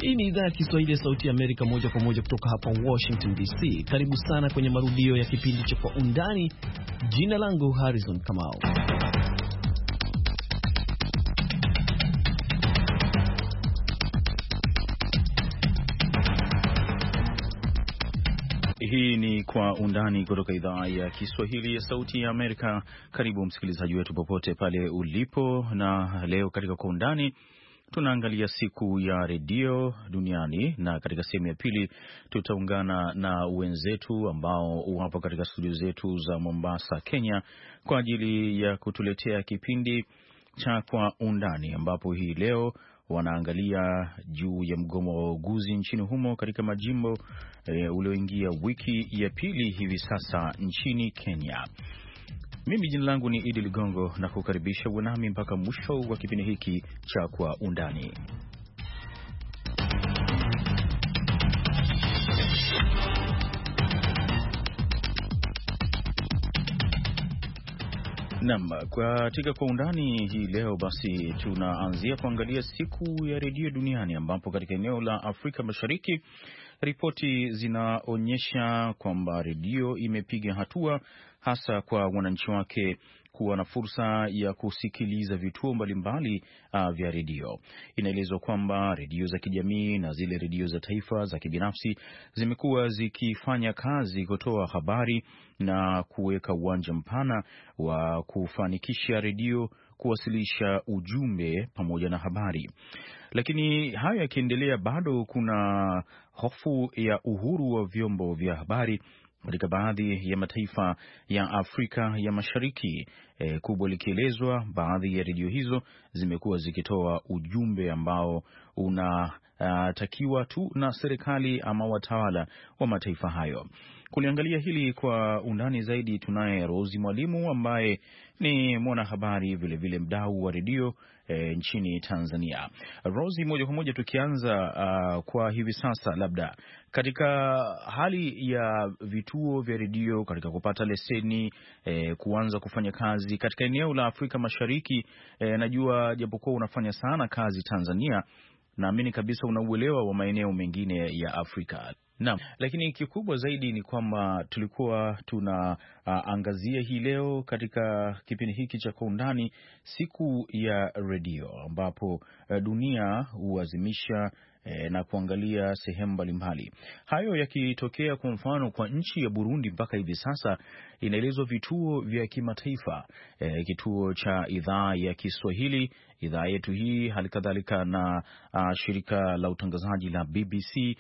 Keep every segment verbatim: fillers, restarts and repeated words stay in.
Hii ni idhaa ya Kiswahili ya Sauti ya Amerika, moja kwa moja kutoka hapa Washington D C. Karibu sana kwenye marudio ya kipindi cha Kwa Undani. Jina langu Harrison Kamau. Hii ni Kwa Undani kutoka idhaa ya Kiswahili ya Sauti ya Amerika. Karibu msikilizaji wetu popote pale ulipo, na leo katika Kwa Undani tunaangalia siku ya redio duniani, na katika sehemu ya pili tutaungana na wenzetu ambao wapo katika studio zetu za Mombasa, Kenya, kwa ajili ya kutuletea kipindi cha Kwa Undani, ambapo hii leo wanaangalia juu ya mgomo wa wauguzi nchini humo katika majimbo e, ulioingia wiki ya pili hivi sasa nchini Kenya. Mimi jina langu ni Idi Ligongo, na kukaribisha uwe nami mpaka mwisho wa kipindi hiki cha Kwa Undani. Naam, katika Kwa Undani hii leo basi tunaanzia kuangalia siku ya redio duniani, ambapo katika eneo la Afrika Mashariki ripoti zinaonyesha kwamba redio imepiga hatua, hasa kwa wananchi wake kuwa na fursa ya kusikiliza vituo mbalimbali uh, vya redio. Inaelezwa kwamba redio za kijamii na zile redio za taifa za kibinafsi zimekuwa zikifanya kazi kutoa habari na kuweka uwanja mpana wa kufanikisha redio kuwasilisha ujumbe pamoja na habari. Lakini hayo yakiendelea, bado kuna hofu ya uhuru wa vyombo vya habari katika baadhi ya mataifa ya Afrika ya Mashariki, e, kubwa likielezwa baadhi ya redio hizo zimekuwa zikitoa ujumbe ambao unatakiwa tu na serikali ama watawala wa mataifa hayo. Kuliangalia hili kwa undani zaidi, tunaye Rozi Mwalimu ambaye ni mwanahabari vile vile mdau wa redio e, nchini Tanzania. Rozi, moja kwa moja tukianza uh, kwa hivi sasa, labda katika hali ya vituo vya redio katika kupata leseni e, kuanza kufanya kazi katika eneo la Afrika Mashariki, e, najua japokuwa unafanya sana kazi Tanzania, naamini kabisa unauelewa wa maeneo mengine ya Afrika. Naam, lakini kikubwa zaidi ni kwamba tulikuwa tunaangazia uh, hii leo katika kipindi hiki cha Kwa Undani siku ya redio, ambapo uh, dunia huazimisha E, na kuangalia sehemu mbalimbali. Hayo yakitokea, kwa mfano kwa nchi ya Burundi, mpaka hivi sasa inaelezwa vituo vya kimataifa, e, kituo cha idhaa ya Kiswahili, idhaa yetu hii, halikadhalika na a, shirika la utangazaji la B B C,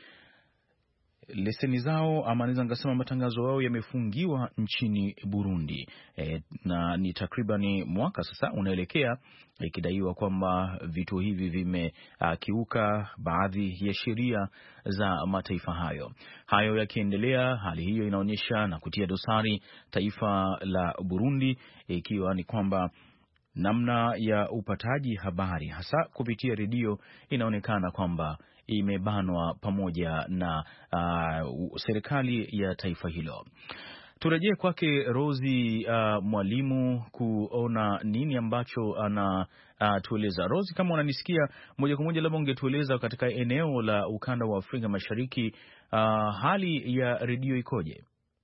leseni zao ama naweza ngasema matangazo yao yamefungiwa nchini Burundi, e, na ni takriban mwaka sasa unaelekea, ikidaiwa kwamba vituo hivi vimekiuka uh, baadhi ya sheria za mataifa hayo. Hayo yakiendelea, hali hiyo inaonyesha na kutia dosari taifa la Burundi, ikiwa ni kwamba namna ya upataji habari hasa kupitia redio inaonekana kwamba imebanwa pamoja na uh, serikali ya taifa hilo. Turejee kwake Rozi uh, Mwalimu kuona nini ambacho ana uh, tueleza. Rozi, kama unanisikia moja kwa moja, labda ungetueleza katika eneo la ukanda wa Afrika Mashariki, uh, hali ya redio ikoje?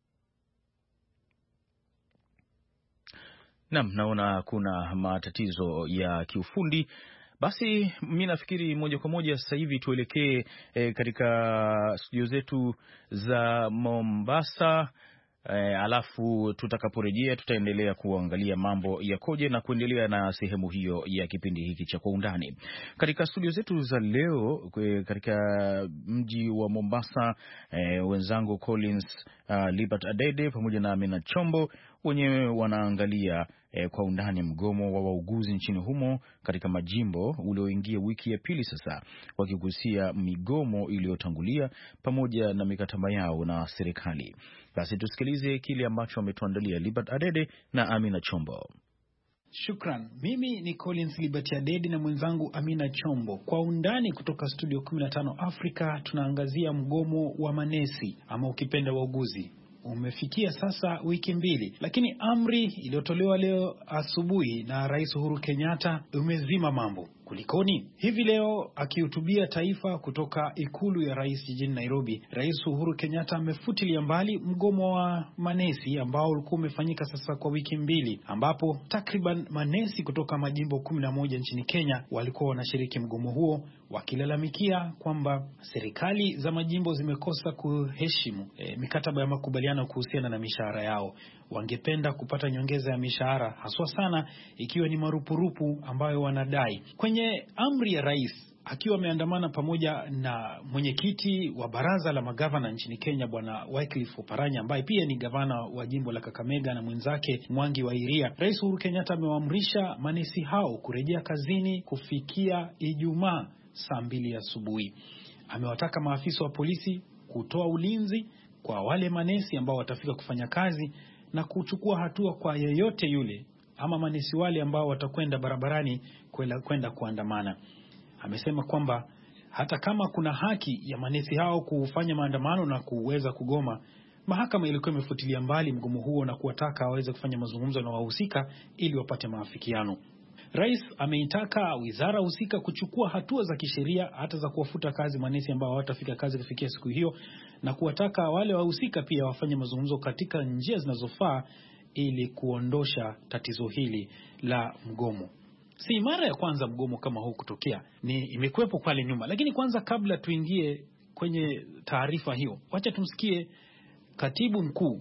Naam, naona kuna matatizo ya kiufundi. Basi mimi nafikiri moja kwa moja sasa hivi tuelekee e, katika studio zetu za Mombasa. E, alafu tutakaporejea tutaendelea kuangalia mambo yakoje na kuendelea na sehemu hiyo ya kipindi hiki cha Kwa Undani. Katika studio zetu za leo kwe, katika mji wa Mombasa, e, wenzangu Collins uh, Libert Adede pamoja na Amina Chombo wenyewe wanaangalia e, kwa undani mgomo wa wauguzi nchini humo katika majimbo ulioingia wiki ya pili sasa, wakigusia migomo iliyotangulia pamoja na mikataba yao na serikali. Basi tusikilize kile ambacho wametuandalia Libert Adede na Amina Chombo. Shukran. Mimi ni Collins Libert Adede na mwenzangu Amina Chombo. Kwa undani kutoka studio kumi na tano Afrika, tunaangazia mgomo wa manesi ama ukipenda wauguzi. Umefikia sasa wiki mbili, lakini amri iliyotolewa leo asubuhi na Rais Uhuru Kenyatta umezima mambo. Kulikoni? Hivi leo akihutubia taifa kutoka ikulu ya rais jijini Nairobi, Rais Uhuru Kenyatta amefutilia mbali mgomo wa manesi ambao ulikuwa umefanyika sasa kwa wiki mbili, ambapo takriban manesi kutoka majimbo kumi na moja nchini Kenya walikuwa wanashiriki mgomo huo, wakilalamikia kwamba serikali za majimbo zimekosa kuheshimu e, mikataba ya makubaliano kuhusiana na mishahara yao. Wangependa kupata nyongeza ya mishahara, haswa sana ikiwa ni marupurupu ambayo wanadai. Kwenye amri ya rais, akiwa ameandamana pamoja na mwenyekiti wa baraza la magavana nchini Kenya Bwana Wycliffe Oparanya, ambaye pia ni gavana wa jimbo la Kakamega, na mwenzake Mwangi wa Iria, Rais Uhuru Kenyatta amewaamrisha manesi hao kurejea kazini kufikia Ijumaa saa mbili asubuhi. Amewataka maafisa wa polisi kutoa ulinzi kwa wale manesi ambao watafika kufanya kazi na kuchukua hatua kwa yeyote yule ama manesi wale ambao watakwenda barabarani kwenda kuandamana. Amesema kwamba hata kama kuna haki ya manesi hao kufanya maandamano na kuweza kugoma, mahakama ilikuwa imefutilia mbali mgomo huo na kuwataka waweze kufanya mazungumzo na wahusika ili wapate maafikiano. Rais ameitaka wizara husika kuchukua hatua za kisheria, hata za kuwafuta kazi manesi ambao hawatafika kazi kufikia siku hiyo, na kuwataka wale wahusika pia wafanye mazungumzo katika njia zinazofaa ili kuondosha tatizo hili la mgomo. Si mara ya kwanza mgomo kama huu kutokea, ni imekuwepo pale nyuma. Lakini kwanza, kabla tuingie kwenye taarifa hiyo, wacha tumsikie katibu mkuu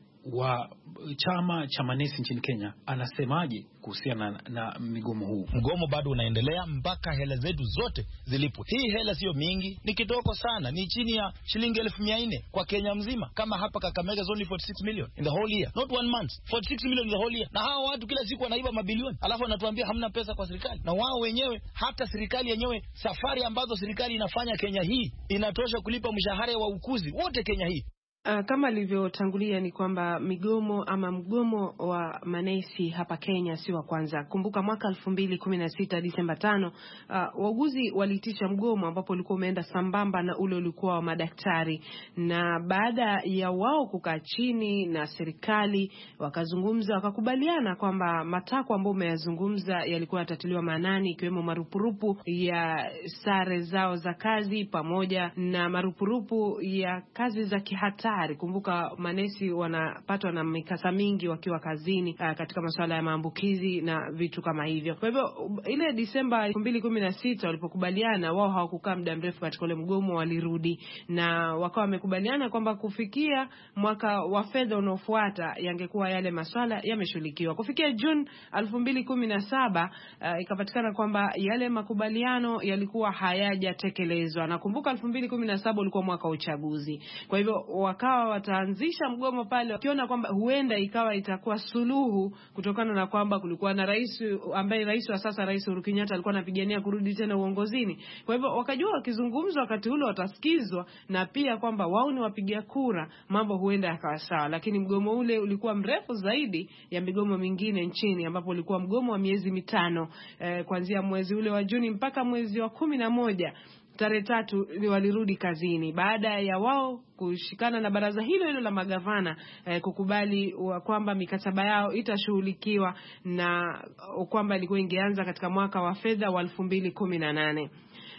wa chama cha manesi nchini Kenya anasemaje kuhusiana na, na migomo huu. Mgomo bado unaendelea mpaka hela zetu zote zilipwe. Hii hela sio mingi, ni kidogo sana, ni chini ya shilingi elfu mia nne kwa Kenya mzima. Kama hapa Kakamega is only forty-six million in the whole year, not one month, forty-six million in the whole year. Na hao watu kila siku wanaiba mabilioni, alafu wanatuambia hamna pesa kwa serikali. Na wao wenyewe, hata serikali yenyewe, safari ambazo serikali inafanya Kenya hii inatosha kulipa mshahara wa ukuzi wote Kenya hii. Uh, kama alivyotangulia ni kwamba migomo ama mgomo wa manesi hapa Kenya si wa kwanza. Kumbuka mwaka elfu mbili kumi na sita Disemba tano, uh, wauguzi walitisha mgomo ambapo ulikuwa umeenda sambamba na ule ulikuwa wa madaktari, na baada ya wao kukaa chini na serikali wakazungumza, wakakubaliana kwamba matakwa ambayo umeyazungumza yalikuwa yatatiliwa maanani, ikiwemo marupurupu ya sare zao za kazi pamoja na marupurupu ya kazi za kihatari. Kumbuka manesi wanapatwa na mikasa mingi wakiwa kazini, uh, katika masuala ya maambukizi na vitu kama hivyo. Kwa hivyo ile Disemba elfu mbili kumi na sita walipokubaliana, wao hawakukaa muda mrefu katika ule mgomo, walirudi na wakawa wamekubaliana kwamba kufikia mwaka wa fedha unaofuata yangekuwa yale masuala yameshughulikiwa. Kufikia June elfu mbili kumi na saba uh, ikapatikana kwamba yale makubaliano yalikuwa hayajatekelezwa, na kumbuka elfu mbili kumi na saba ulikuwa mwaka wa uchaguzi. Kwa hivyo wakawa wataanzisha mgomo pale wakiona kwamba huenda ikawa itakuwa suluhu, kutokana na kwamba kulikuwa na rais ambaye rais wa sasa Rais Uhuru Kenyatta alikuwa anapigania kurudi tena uongozini. Kwa hivyo wakajua wakizungumzwa wakati ule watasikizwa, na pia kwamba wao ni wapiga kura, mambo huenda yakawa sawa. Lakini mgomo ule ulikuwa mrefu zaidi ya migomo mingine nchini, ambapo ulikuwa mgomo wa miezi mitano, eh, kuanzia mwezi ule wa Juni mpaka mwezi wa kumi na moja tarehe tatu walirudi kazini, baada ya wao kushikana na baraza hilo hilo la magavana eh, kukubali kwamba mikataba yao itashughulikiwa na kwamba ilikuwa ingeanza katika mwaka wa fedha wa elfu mbili kumi na nane.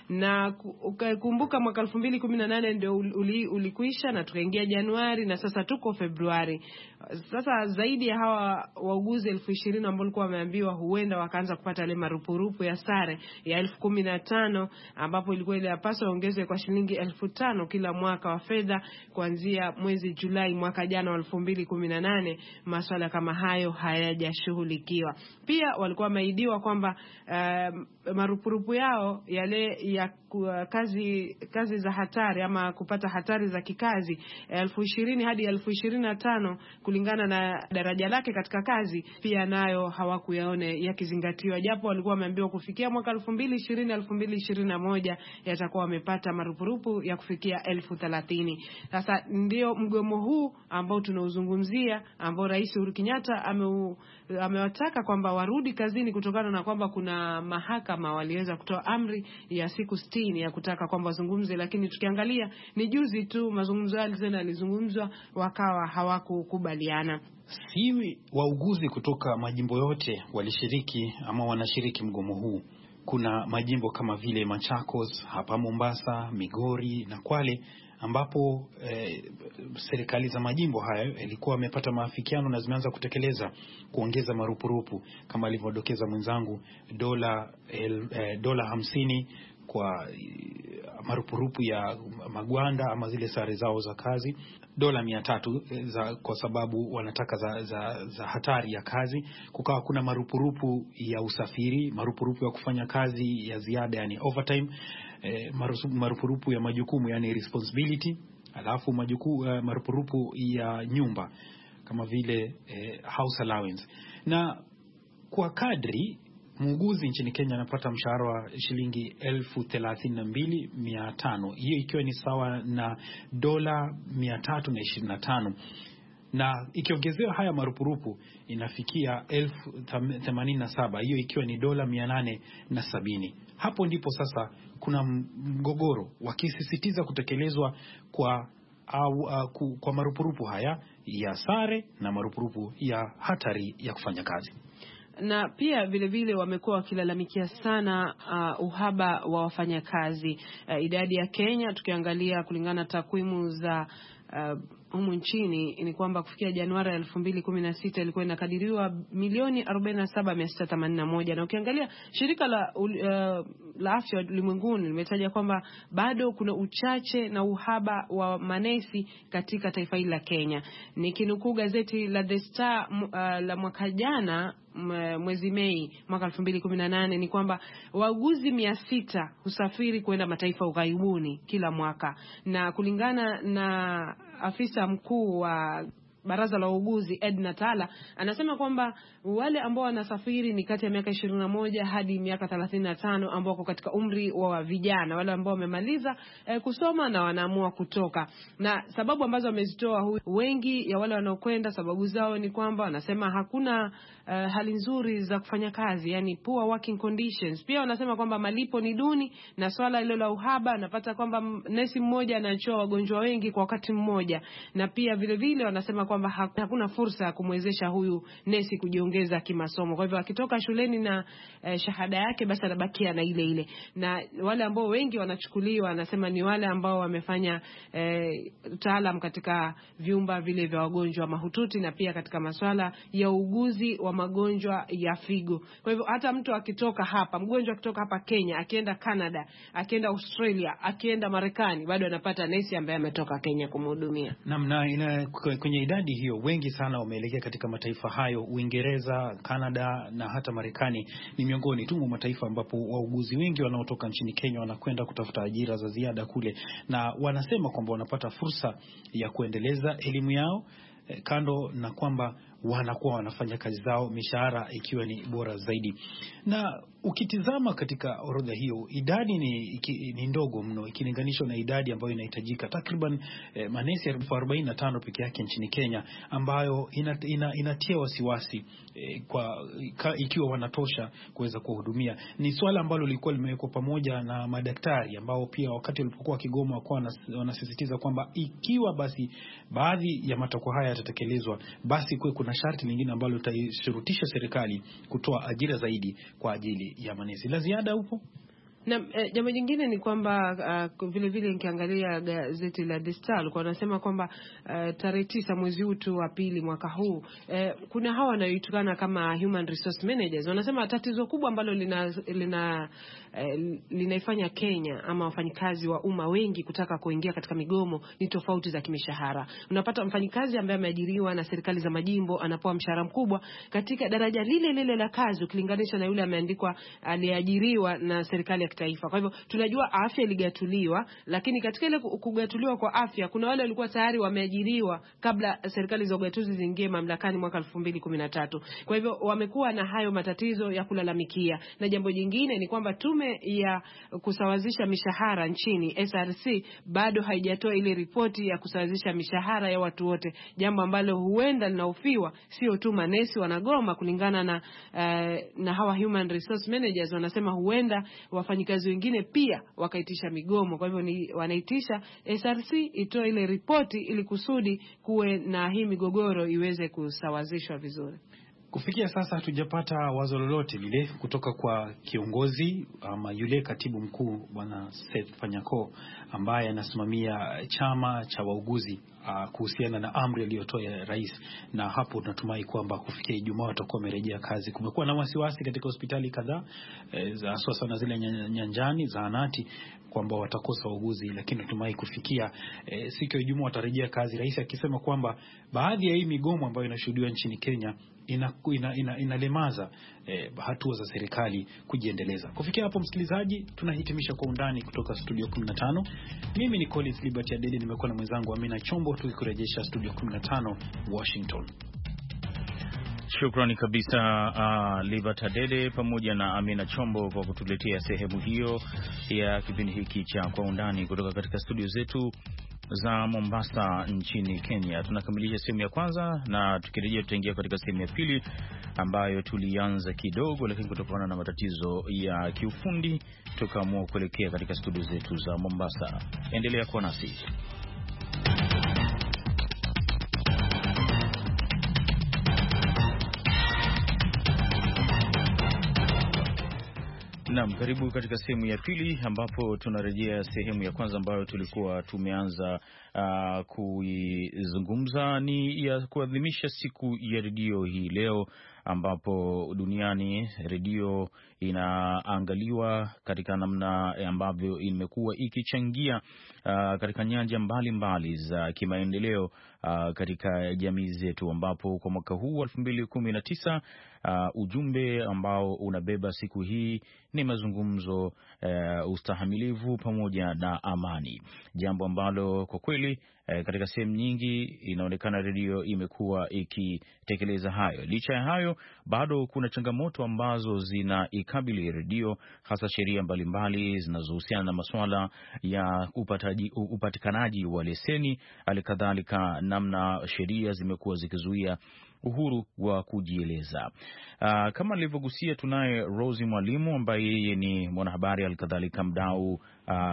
Na kumbuka mwaka elfu mbili kumi na nane ndio uli, ulikuisha na tukaingia Januari na sasa tuko Februari. Sasa zaidi ya hawa wauguzi elfu ishirini ambao walikuwa wameambiwa huenda wakaanza kupata ile marupurupu ya sare ya elfu kumi na tano, ambapo ilikuwa ile yapaswa ongezwe kwa shilingi elfu tano kila mwaka wa fedha kuanzia mwezi Julai mwaka jana wa elfu mbili kumi na nane. Masuala kama hayo hayajashughulikiwa. Pia walikuwa wameahidiwa kwamba uh, marupurupu yao yale ya kazi kazi za hatari ama kupata hatari za kikazi elfu ishirini hadi elfu ishirini na tano kulingana na daraja lake katika kazi, pia nayo hawakuyaone yakizingatiwa, japo walikuwa wameambiwa kufikia mwaka elfu mbili ishirini elfu mbili ishirini na moja yatakuwa wamepata marupurupu ya kufikia elfu thelathini. Sasa ndio mgomo huu ambao tunauzungumzia, ambao Rais Uhuru Kenyatta ame amewataka kwamba warudi kazini, kutokana na kwamba kuna mahakama waliweza kutoa amri ya siku sitini ya kutaka kwamba wazungumze, lakini tukiangalia ni juzi tu mazungumzo yale tena yalizungumzwa wakawa hawakukubaliana. Si wauguzi kutoka majimbo yote walishiriki ama wanashiriki mgomo huu. kuna majimbo kama vile Machakos, hapa Mombasa, Migori na Kwale ambapo eh, serikali za majimbo hayo ilikuwa wamepata maafikiano na zimeanza kutekeleza kuongeza marupurupu kama alivyodokeza mwenzangu, dola eh, dola hamsini kwa marupurupu ya magwanda ama zile sare zao za kazi, dola mia tatu za, kwa sababu wanataka za, za, za hatari ya kazi. Kukawa kuna marupurupu ya usafiri, marupurupu ya kufanya kazi ya ziada yani overtime, eh, marupurupu ya majukumu yani responsibility, alafu majukumu uh, marupurupu ya nyumba kama vile eh, house allowance. Na kwa kadri muuguzi nchini Kenya anapata mshahara wa shilingi elfu thelathini na mbili mia tano, hiyo ikiwa ni sawa na dola mia tatu na ishirini na tano, na ikiongezewa haya marupurupu inafikia elfu themanini na saba, hiyo ikiwa ni dola mia nane na sabini. Hapo ndipo sasa kuna mgogoro wakisisitiza kutekelezwa kwa au uh, kwa marupurupu haya ya sare na marupurupu ya hatari ya kufanya kazi. Na pia vile vile wamekuwa wakilalamikia sana uh, uhaba wa wafanyakazi. Uh, idadi ya Kenya tukiangalia kulingana takwimu za uh, humu nchini ni kwamba kufikia Januari elfu mbili kumi na sita ilikuwa inakadiriwa milioni arobaini na saba mia sita themanini na moja, na ukiangalia shirika la uh, la afya ulimwenguni limetaja kwamba bado kuna uchache na uhaba wa manesi katika taifa hili la Kenya. Nikinukuu gazeti la The Star uh, la mwaka jana mwezi Mei mwaka elfu mbili kumi na nane ni kwamba wauguzi mia sita husafiri kwenda mataifa ughaibuni kila mwaka, na kulingana na afisa mkuu wa Baraza la Uuguzi Edna Tala anasema kwamba wale ambao wanasafiri ni kati ya miaka ishirini na moja hadi miaka thelathini na tano ambao wako katika umri wa vijana, wale ambao wamemaliza eh, kusoma na wanaamua kutoka. Na sababu ambazo wamezitoa wengi ya wale wanaokwenda, sababu zao ni kwamba wanasema hakuna uh, hali nzuri za kufanya kazi, yani poor working conditions. Pia wanasema kwamba malipo ni duni, na swala hilo la uhaba napata kwamba nesi mmoja anachoa wagonjwa wengi kwa wakati mmoja, na pia vile vile wanasema kwamba hakuna fursa ya kumwezesha huyu nesi kujiongeza kimasomo. Kwa hivyo akitoka shuleni na eh, shahada yake basi anabakia na ile ile. Na wale ambao wengi wanachukuliwa anasema ni wale ambao wamefanya eh, utaalam katika vyumba vile vya wagonjwa mahututi na pia katika masuala ya uuguzi wa magonjwa ya figo. Kwa hivyo hata mtu akitoka hapa, mgonjwa akitoka hapa Kenya, akienda Canada, akienda Australia, akienda Marekani, bado anapata nesi ambaye ametoka Kenya kumhudumia. Namna ina kwenye idadi hiyo wengi sana wameelekea katika mataifa hayo. Uingereza, Canada na hata Marekani ni miongoni tu mwa mataifa ambapo wauguzi wengi wanaotoka nchini Kenya wanakwenda kutafuta ajira za ziada kule, na wanasema kwamba wanapata fursa ya kuendeleza elimu yao eh, kando na kwamba wanakuwa wanafanya kazi zao mishahara ikiwa ni bora zaidi. Na ukitizama katika orodha hiyo idadi ni, iki, ni ndogo mno ikilinganishwa na idadi ambayo inahitajika, takriban eh, manesi elfu arobaini na tano pekee yake nchini Kenya, ambayo ina, ina, inatia wasiwasi eh, kwa ka, ikiwa wanatosha kuweza kuhudumia. Ni swala ambalo lilikuwa limewekwa pamoja na madaktari ambao pia wakati walipokuwa Kigoma walikuwa wanasisitiza kwamba ikiwa basi baadhi ya matakwa haya yatatekelezwa, basi kuwe kuna sharti lingine ambalo litashurutisha serikali kutoa ajira zaidi kwa ajili ya manesi. La ziada upo? Na eh, jambo jingine ni kwamba uh, vile vile nikiangalia gazeti la The Star walikuwa wanasema kwamba uh, tarehe tisa mwezi huu tu wa pili mwaka huu uh, kuna hawa wanaoitana kama human resource managers. Wanasema tatizo kubwa ambalo lina lina uh, linaifanya Kenya ama wafanyikazi wa umma wengi kutaka kuingia katika migomo ni tofauti za kimishahara. Unapata mfanyikazi ambaye ameajiriwa na serikali za majimbo anapewa mshahara mkubwa katika daraja lile lile la kazi ukilinganisha na yule ameandikwa aliajiriwa na serikali ya kitaifa. Kwa hivyo tunajua afya iligatuliwa, lakini katika ile kugatuliwa kwa afya kuna wale walikuwa tayari wameajiriwa kabla serikali za ugatuzi ziingie mamlakani mwaka elfu mbili kumi na tatu. Kwa hivyo wamekuwa na hayo matatizo ya kulalamikia. Na jambo jingine ni kwamba tume ya kusawazisha mishahara nchini S R C bado haijatoa ile ripoti ya kusawazisha mishahara ya watu wote, jambo ambalo huenda linaofiwa sio tu manesi wanagoma kulingana na uh, na hawa human resource managers. Wanasema huenda wafanyikazi wengine pia wakaitisha migomo. Kwa hivyo ni wanaitisha S R C itoe ile ripoti ili kusudi kuwe na hii migogoro iweze kusawazishwa vizuri. Kufikia sasa hatujapata wazo lolote lile kutoka kwa kiongozi ama yule katibu mkuu Bwana Seth Panyako ambaye anasimamia chama cha wauguzi uh, kuhusiana na amri aliyotoa ya rais, na hapo tunatumai kwamba kufikia Ijumaa watakuwa wamerejea kazi. Kumekuwa na wasiwasi katika hospitali kadhaa eh, hasa sana zile nyanjani zahanati kwamba watakosa wauguzi, lakini natumai kufikia eh, siku ya Ijumaa watarejea kazi, rais akisema kwamba baadhi ya hii migomo ambayo inashuhudiwa nchini Kenya ina ina, ina, inalemaza eh, hatua za serikali kujiendeleza. Kufikia hapo, msikilizaji, tunahitimisha Kwa Undani kutoka studio kumi na tano. Mimi ni Collins Liberty Adede, nimekuwa na mwenzangu Amina Chombo, tukikurejesha studio kumi na tano Washington. Shukrani kabisa uh, Liberty Adede pamoja na Amina Chombo kwa kutuletea sehemu hiyo ya kipindi hiki cha Kwa Undani kutoka katika studio zetu za Mombasa nchini Kenya. Tunakamilisha sehemu ya kwanza na tukirejea tutaingia katika sehemu ya pili ambayo tulianza kidogo, lakini kutokana na matatizo ya kiufundi tukaamua kuelekea katika studio zetu za Mombasa. Endelea kuwa nasi. Naam, karibu katika sehemu ya pili ambapo tunarejea sehemu ya kwanza ambayo tulikuwa tumeanza uh, kuizungumza, ni ya kuadhimisha siku ya redio hii leo, ambapo duniani redio inaangaliwa katika namna ambavyo imekuwa ikichangia uh, katika nyanja mbalimbali za kimaendeleo uh, katika jamii zetu, ambapo kwa mwaka huu elfu mbili kumi na tisa uh, ujumbe ambao unabeba siku hii ni mazungumzo, uh, ustahimilivu pamoja na amani, jambo ambalo kwa kweli uh, katika sehemu nyingi inaonekana redio imekuwa ikitekeleza hayo. Licha ya hayo, bado kuna changamoto ambazo zinaikabili redio, hasa sheria mbalimbali zinazohusiana na masuala ya upataji, upatikanaji wa leseni, alikadhalika namna sheria zimekuwa zikizuia uhuru wa kujieleza. Uh, kama nilivyogusia, tunaye Rosie Mwalimu ambaye yeye ni mwanahabari alikadhalika mdau uh,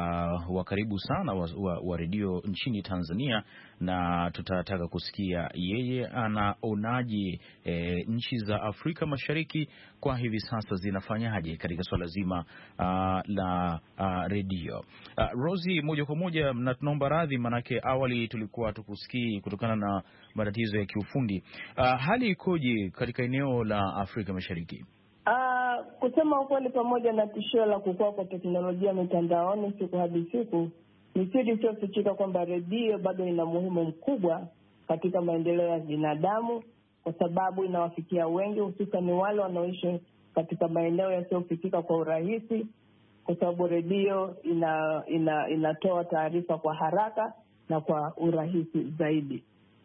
wa karibu sana wa, wa, wa redio nchini Tanzania, na tutataka kusikia yeye anaonaje e, nchi za Afrika Mashariki kwa hivi sasa zinafanyaje katika swala zima uh, la uh, redio. Uh, Rosie, moja kwa moja, na tunaomba radhi manake awali tulikuwa tukusikii kutokana na matatizo ya kiufundi. Uh, hali ikoje katika eneo la Afrika Mashariki? Uh, kusema ukweli, pamoja na tishio la kukua kwa teknolojia mitandaoni siku hadi siku, ni siri isiyofichika kwamba redio bado ina muhimu mkubwa katika maendeleo ya binadamu, kwa sababu inawafikia wengi, hususan wale wanaoishi katika maeneo yasiyofikika kwa urahisi, kwa sababu redio ina, ina, inatoa taarifa kwa haraka na kwa urahisi zaidi.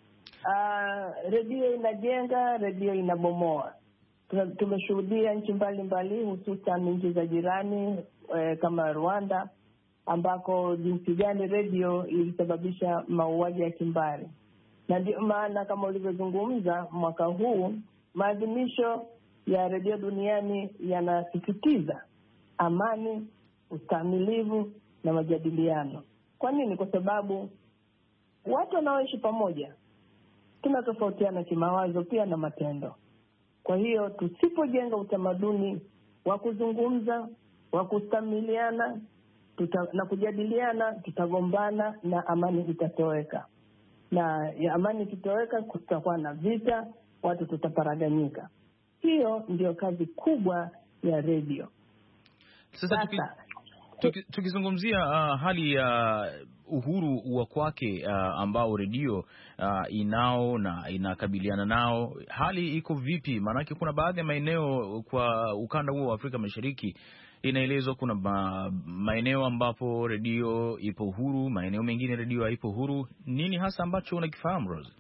Uh, redio inajenga, redio inabomoa. Tumeshuhudia nchi mbalimbali, hususan nchi za jirani eh, kama Rwanda, ambako jinsi gani redio ilisababisha mauaji ya kimbari. Na ndio maana kama ulivyozungumza, mwaka huu maadhimisho ya redio duniani yanasisitiza amani, ustahimilivu na majadiliano. Kwa nini? Kwa sababu watu wanaoishi pamoja tunatofautiana kimawazo pia na matendo. Kwa hiyo tusipojenga utamaduni wa kuzungumza, wa kustamiliana tuta, na kujadiliana, tutagombana na amani itatoweka. Na ya amani ikitoweka, kutakuwa na vita, watu tutaparaganyika. Hiyo ndio kazi kubwa ya redio. Sasa tuki, tukizungumzia uh, hali ya uh, uhuru wa kwake uh, ambao redio uh, inao na inakabiliana nao, hali iko vipi? Maanake kuna baadhi ya maeneo kwa ukanda huo wa Afrika Mashariki inaelezwa kuna ma, maeneo ambapo redio ipo huru, maeneo mengine redio haipo huru. Nini hasa ambacho unakifahamu, Rose?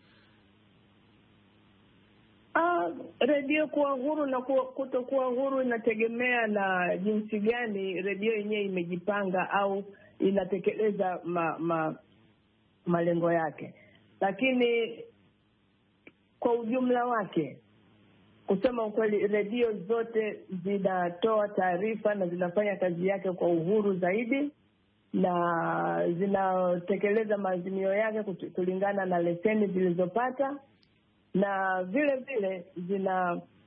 Uh, redio kuwa huru na kutokuwa huru inategemea na jinsi gani redio yenyewe imejipanga au inatekeleza ma, ma, malengo yake. Lakini kwa ujumla wake, kusema ukweli, redio zote zinatoa taarifa na zinafanya kazi yake kwa uhuru zaidi, na zinatekeleza maazimio yake kulingana na leseni zilizopata, na vile vile zina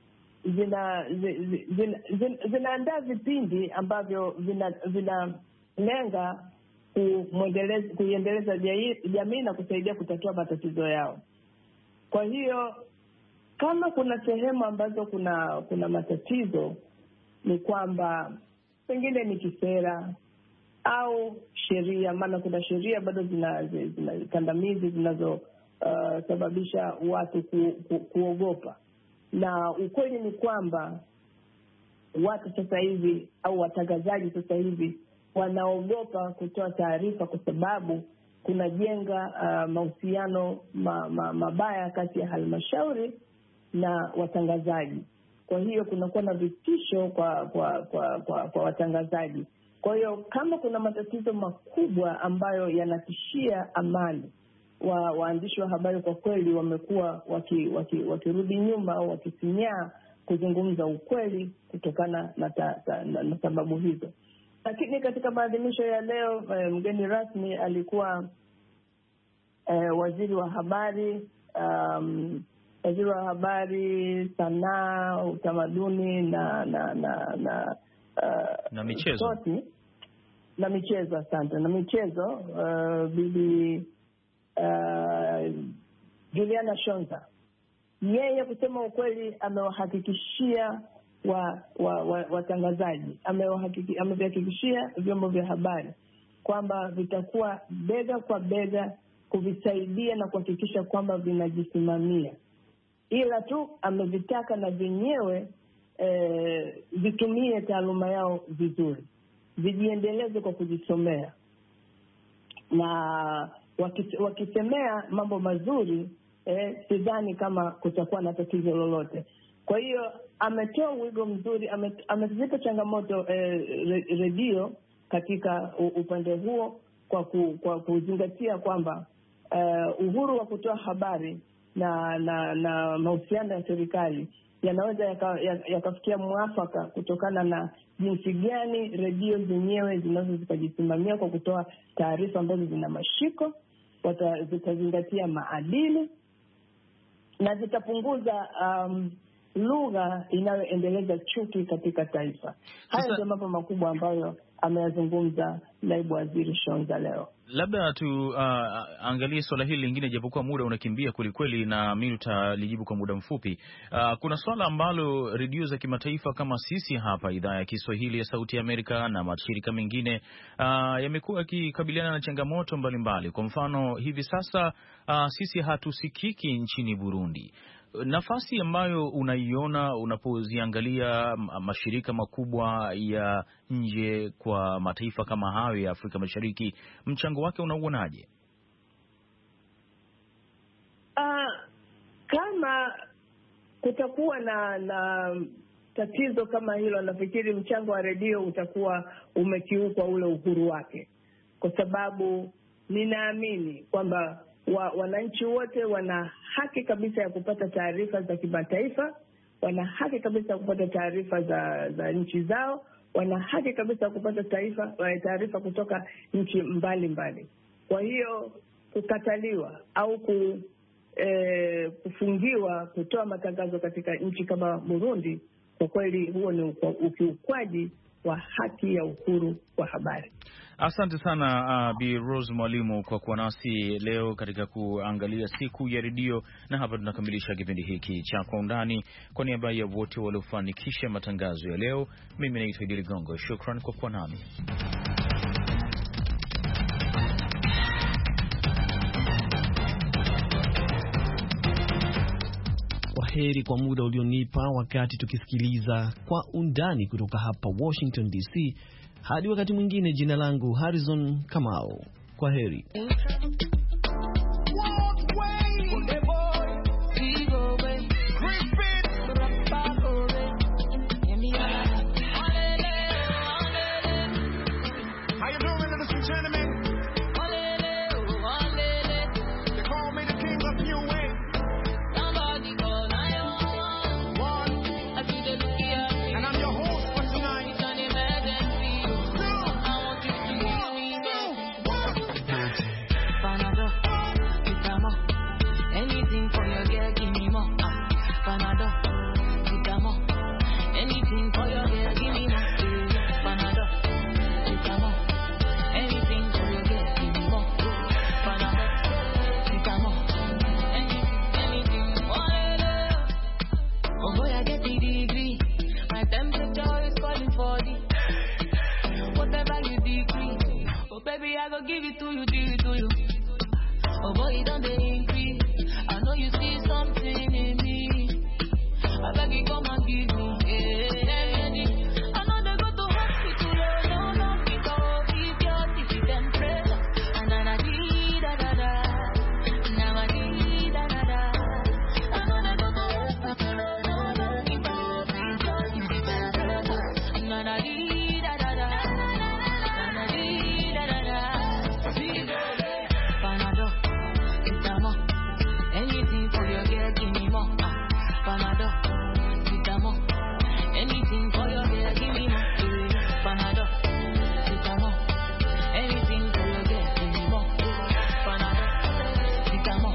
zina zina, zina, zinaandaa vipindi ambavyo vina vinalenga kuendeleza jamii na kusaidia kutatua matatizo yao. Kwa hiyo kama kuna sehemu ambazo kuna kuna matatizo, ni kwamba pengine ni kisera au sheria, maana kuna sheria bado zina, zina kandamizi zinazosababisha uh, watu ku, ku, kuogopa. Na ukweli ni kwamba watu sasa hivi au watangazaji sasa hivi wanaogopa kutoa taarifa kwa sababu kunajenga uh, mahusiano ma, ma, mabaya kati ya halmashauri na watangazaji. Kwa hiyo kunakuwa na vitisho kwa kwa kwa kwa, kwa watangazaji. Kwa hiyo kama kuna matatizo makubwa ambayo yanatishia amani, wa waandishi wa habari kwa kweli wamekuwa wakirudi waki, waki nyuma au wakisinyaa kuzungumza ukweli kutokana na, ta, ta, na, na sababu hizo. Lakini katika maadhimisho ya leo mgeni rasmi alikuwa eh, waziri wa habari um, waziri wa habari, sanaa, utamaduni na na na na, uh, na michezo soti, na michezo asante na michezo uh, bibi uh, Juliana Shonza. Yeye kusema ukweli amewahakikishia wa watangazaji wa, wa amevihakikishia vyombo vya habari kwamba vitakuwa bega kwa bega kuvisaidia na kuhakikisha kwamba vinajisimamia, ila tu amevitaka na vyenyewe eh, vitumie taaluma yao vizuri, vijiendeleze kwa kujisomea, na wakisemea mambo mazuri eh, sidhani kama kutakuwa na tatizo lolote. Kwa hiyo ametoa wigo mzuri, amezipa changamoto eh, redio katika upande huo kwa, ku, kwa kuzingatia kwamba uh, uhuru wa kutoa habari na na, na mahusiano ya serikali yanaweza yakafikia yaka mwafaka kutokana na jinsi gani redio zenyewe zinaweza zikajisimamia kwa kutoa taarifa ambazo zina mashiko, zitazingatia maadili na zitapunguza um, lugha inayoendeleza chuki katika taifa. Haya ndio mambo makubwa ambayo ameyazungumza naibu waziri Shonza leo. Labda tu uh, angalie swala hili lingine, japokuwa muda unakimbia kwelikweli na mimi tutalijibu kwa muda mfupi. Uh, kuna swala ambalo redio za kimataifa kama sisi hapa idhaa ya Kiswahili ya Sauti ya Amerika na mashirika mengine uh, yamekuwa yakikabiliana na changamoto mbalimbali mbali. Kwa mfano hivi sasa uh, sisi hatusikiki nchini Burundi. Nafasi ambayo unaiona unapoziangalia mashirika makubwa ya nje kwa mataifa kama hayo ya Afrika Mashariki, mchango wake unauonaje? Uh, kama kutakuwa na na tatizo kama hilo, nafikiri mchango wa redio utakuwa umekiukwa ule uhuru wake, kwa sababu ninaamini kwamba wa, wananchi wote wana haki kabisa ya kupata taarifa za kimataifa, wana haki kabisa ya kupata taarifa za za nchi zao, wana haki kabisa ya kupata taarifa taarifa kutoka nchi mbalimbali. Kwa hiyo kukataliwa au ku, eh, kufungiwa kutoa matangazo katika nchi kama Burundi, kwa kweli huo ni ukiukwaji wa haki ya uhuru wa habari. Asante sana uh, Bi Rose Mwalimu kwa kuwa nasi leo katika kuangalia siku ya redio, na hapa tunakamilisha kipindi hiki cha Kwa Undani. Kwa niaba ya wote waliofanikisha matangazo ya leo, mimi naitwa Idi Ligongo. Shukran kwa kuwa nami. Kwaheri kwa muda ulionipa wakati tukisikiliza Kwa Undani kutoka hapa Washington D C. Hadi wakati mwingine, jina langu Harrison Kamau. Kwaheri. Find out baby, I go give it to you, give it to you. Oh boy, don't they increase? I know you see something in me. I beg you, come and give me. Yeah. I know they go to hospital, no, no, because if you're sick, you can pray. And then I dee da da da. Now I dee da da da. I know they go to hospital, no, no, because if you're sick, you can pray. And then I dee da da da. And I dee da da da. Panado, Vitamo, anything for your girl, give me more. Panado, Vitamo, anything for your girl, give me more. Panado, Vitamo, anything for your girl, give me more. Panado, Vitamo.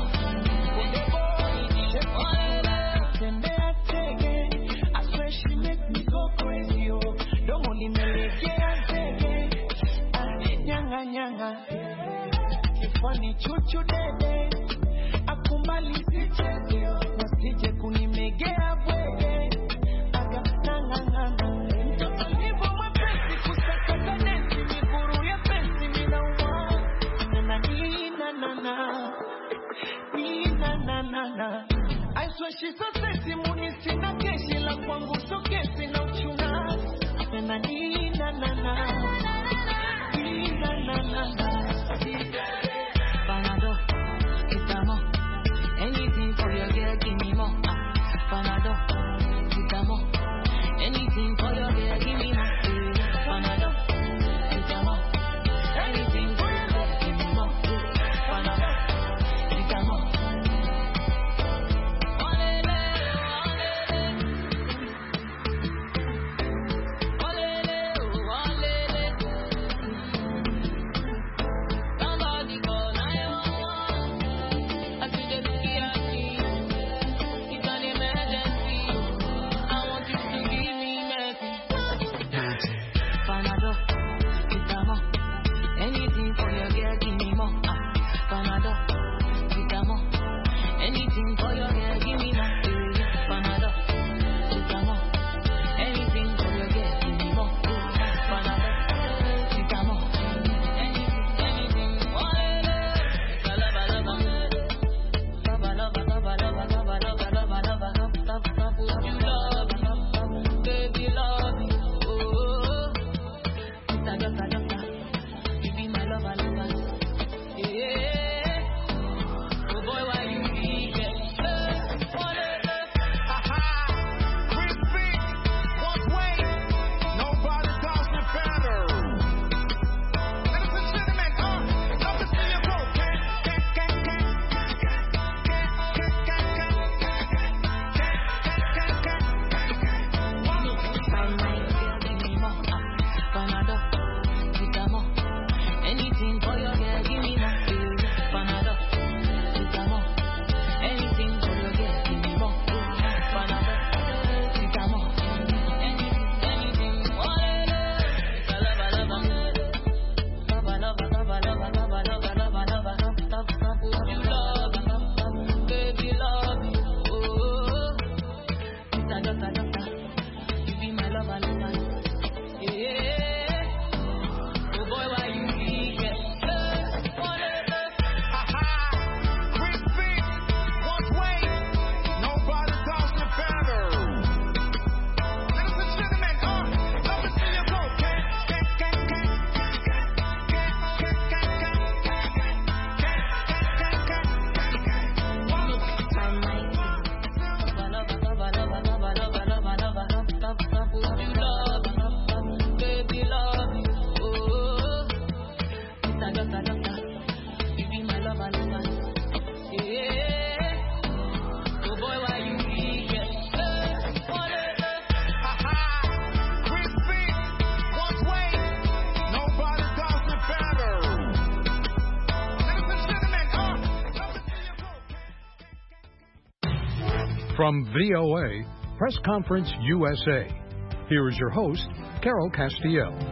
I swear she make me go crazy, oh. Don't only me like it, nyanga nyanga. Kifani chuchu dede, akumbali sicheze, wasije kunimegea bwege, aga nanga nanga. Mtoto nivo mwepesi kusakata densi, miguru ya pensi minauma. Nana nina nana, nina nana nana. I swear she's so sexy, muni sina keshi, la kwangu so kesi na uchuna. Nana nina nana, nina nana. Panado, Vitamo, anything for your girl, give me more. Panado, Vitamo, anything for your girl, give me more. Panado, Vitamo, anything for your girl, give me more. Panado, Vitamo. From V O A, Press Conference U S A, here is your host, Carol Castiel.